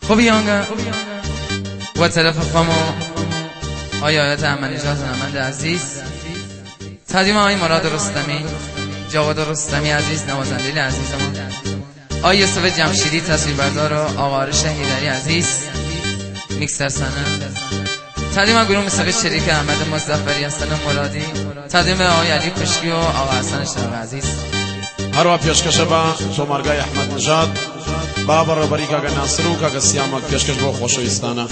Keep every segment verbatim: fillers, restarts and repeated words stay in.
خوبی آنگا و طرف خامو آیا آیت امنی جاز نمند عزیز تقدیم آقای مراد رستمی جواد رستمی عزیز نوازنده عزیزمون آقای یوسف جمشیدی تصویربردار و آقا آرش هیدری عزیز میکسر سنن تقدیم گروه موسیقی شریک احمد مظفری حسن مرادی تقدیم آقای علی کشکی و آقا حسن شرق عزیز هر وا پیشکش با تومارگای احمد نژاد با برابری کاغ ناصر و کاغ سیامک پیشکش با خوشویستانه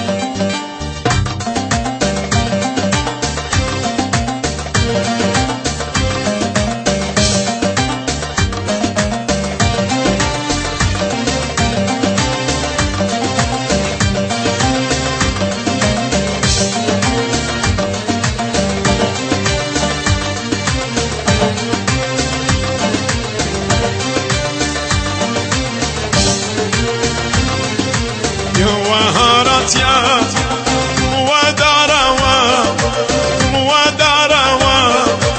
وهارتيا وداروا وداروا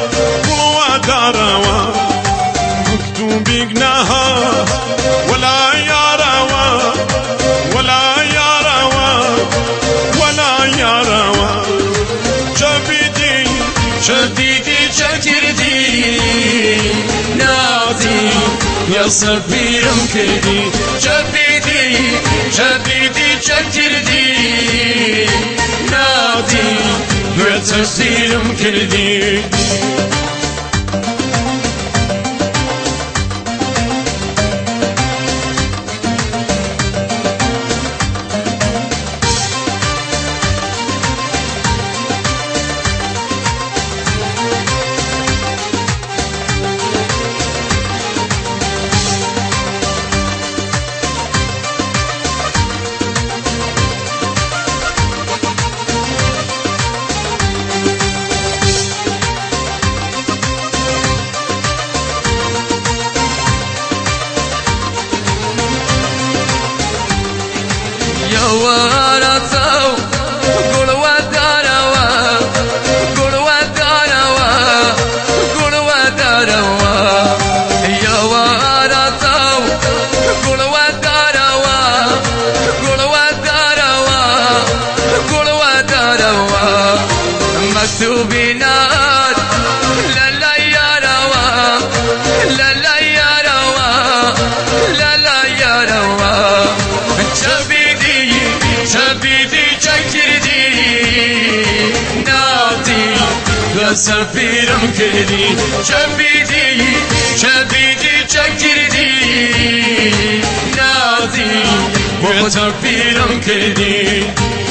وداروا مكتوب جناها ولا ياروا ولا ياروا ولا ياروا شبيدي شديدي شكردي نادي يا صفيرم كردي شبيدي شديدي شكردي نادي وتسيرم كردي ورثوا قول وداروا قول وداروا قول وداروا يا ورثوا قول وداروا قول وداروا قول وداروا مكتوبينات لا لا يا روا لا لا يا روا لا لا يا روا شبيدي شكردي نادي يا سفيرم كردي شبيدي شبيدي شكردي نادي يا سفيرم كردي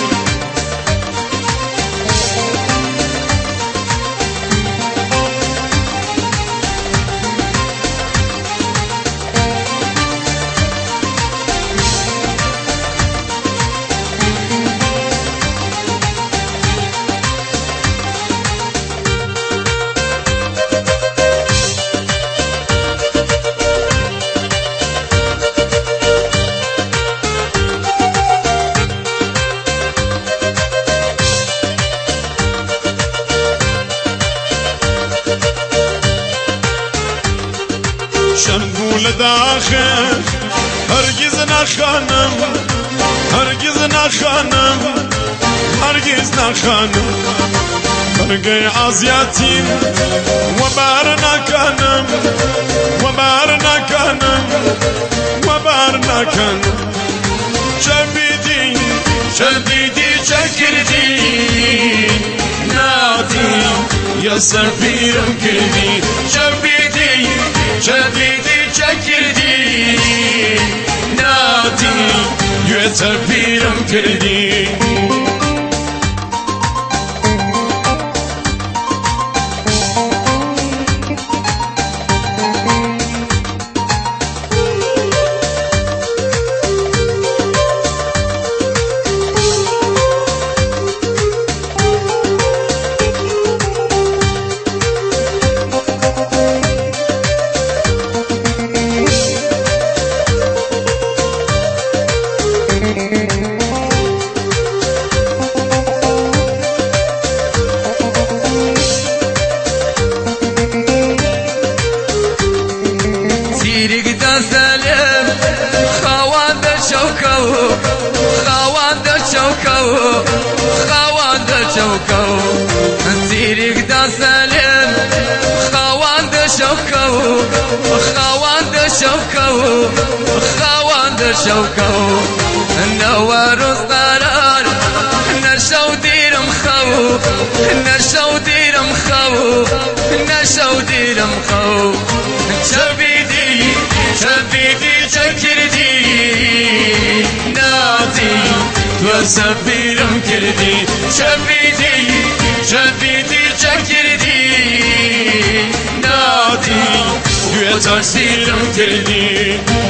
شنقول داخل هرگز نخانم هرگز نخانم هرگز نخانم برگه آزیاتیم و بار نکنم و بار نکنم و بار نکنم شبیدی شدیدی شکردی نادی یا سفیرم کردی شبیدی شديدي شكردي نادي يتفيرم كردي شوكو تيريك دا سالم خوان دا شوكو خوان دا شوكو خوان دا شوكو نوار القرار نرشو ديرم خو نرشو ديرم خو نرشو ديرم خو شبيدي شبيدي شكردي نادي وسفيرم كردي شبيدي شبيدي شكردي نادي وترسيرم كردي